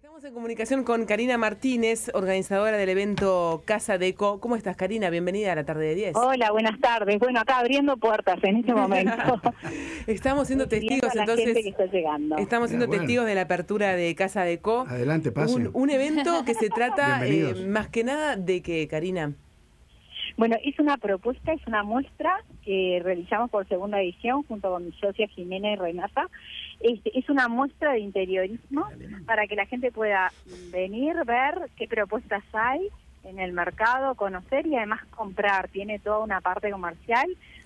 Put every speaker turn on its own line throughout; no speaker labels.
Estamos en comunicación con Karina Martínez, organizadora del evento Casa Deco. ¿Cómo estás, Karina? Bienvenida a la tarde de 10.
Hola, buenas tardes. Bueno, acá abriendo puertas en este momento.
Estamos siendo testigos, entonces,
gente que está llegando.
Estamos siendo testigos de la apertura de Casa Deco.
Adelante, pase.
Un evento que se trata más que nada de que, Karina.
Bueno, es una propuesta, es una muestra que realizamos por segunda edición junto con mi socia Jimena y Renata. Es una muestra de interiorismo para que la gente pueda venir, ver qué propuestas hay en el mercado, conocer y además comprar. Tiene toda una parte comercial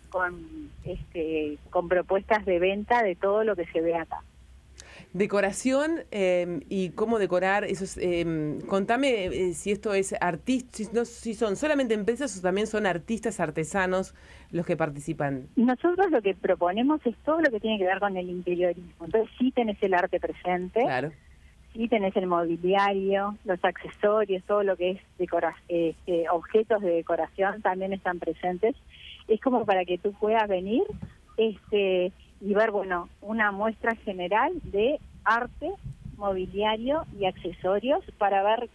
con propuestas de venta de todo lo que se ve acá.
Decoración y cómo decorar esos. Contame si esto es si son solamente empresas o también son artistas, artesanos los que participan.
Nosotros lo que proponemos es todo lo que tiene que ver con el interiorismo. Entonces sí tenés el arte presente,
claro.
Sí tenés el mobiliario, los accesorios, todo lo que es objetos de decoración también están presentes. Es como para que tú puedas venir y ver, bueno, una muestra general de arte, mobiliario y accesorios para ver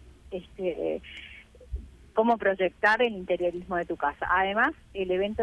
cómo proyectar el interiorismo de tu casa. Además, el evento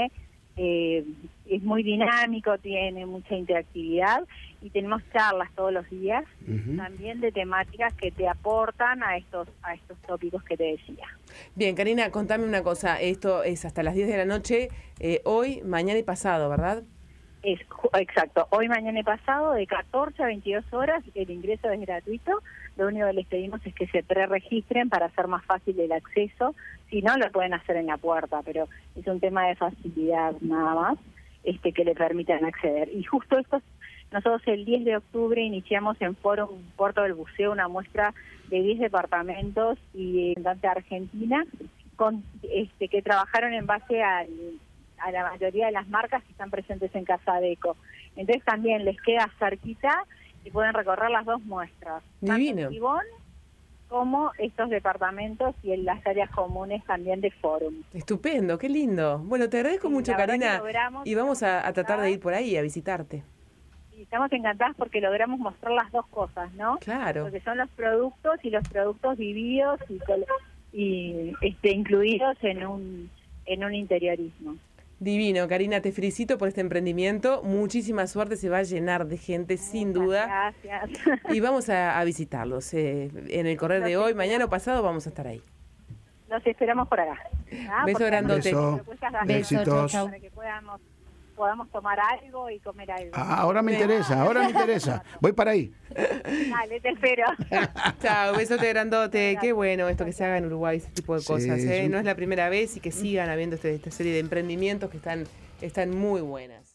es muy dinámico, tiene mucha interactividad y tenemos charlas todos los días, también de temáticas que te aportan a estos tópicos que te decía.
Bien, Karina, contame una cosa. Esto es hasta las 10 de la noche, hoy, mañana y pasado, ¿verdad?
Exacto, hoy, mañana y pasado, de 14 a 22 horas, el ingreso es gratuito. Lo único que les pedimos es que se preregistren para hacer más fácil el acceso. Si no, lo pueden hacer en la puerta, pero es un tema de facilidad nada más que le permitan acceder. Y justo nosotros el 10 de octubre iniciamos en Fórum Puerto del Buceo una muestra de 10 departamentos y de Argentina que trabajaron en base a la mayoría de las marcas que están presentes en Casa Deco. Entonces también les queda cerquita y pueden recorrer las dos muestras.
Divino.
Tanto Gibón como estos departamentos y en las áreas comunes también de Fórum.
Estupendo, qué lindo. Bueno, te agradezco mucho, Karina, y vamos a tratar de ir por ahí a visitarte.
Y estamos encantadas porque logramos mostrar las dos cosas, ¿no?
Claro.
Porque son los productos y los productos vividos y incluidos en un interiorismo.
Divino, Karina, te felicito por este emprendimiento. Muchísima suerte, se va a llenar de gente, sin duda.
Gracias.
Y vamos a visitarlos. En el correr de hoy, mañana o pasado, vamos a estar ahí.
Los esperamos por acá.
Beso grandote.
Besitos.
Para que podamos tomar algo y comer algo.
Ahora me interesa. Voy para ahí.
Dale, te espero.
Chao, besote grandote. Qué bueno esto que se haga en Uruguay, ese tipo de cosas. No es la primera vez y que sigan habiendo esta serie de emprendimientos que están muy buenas.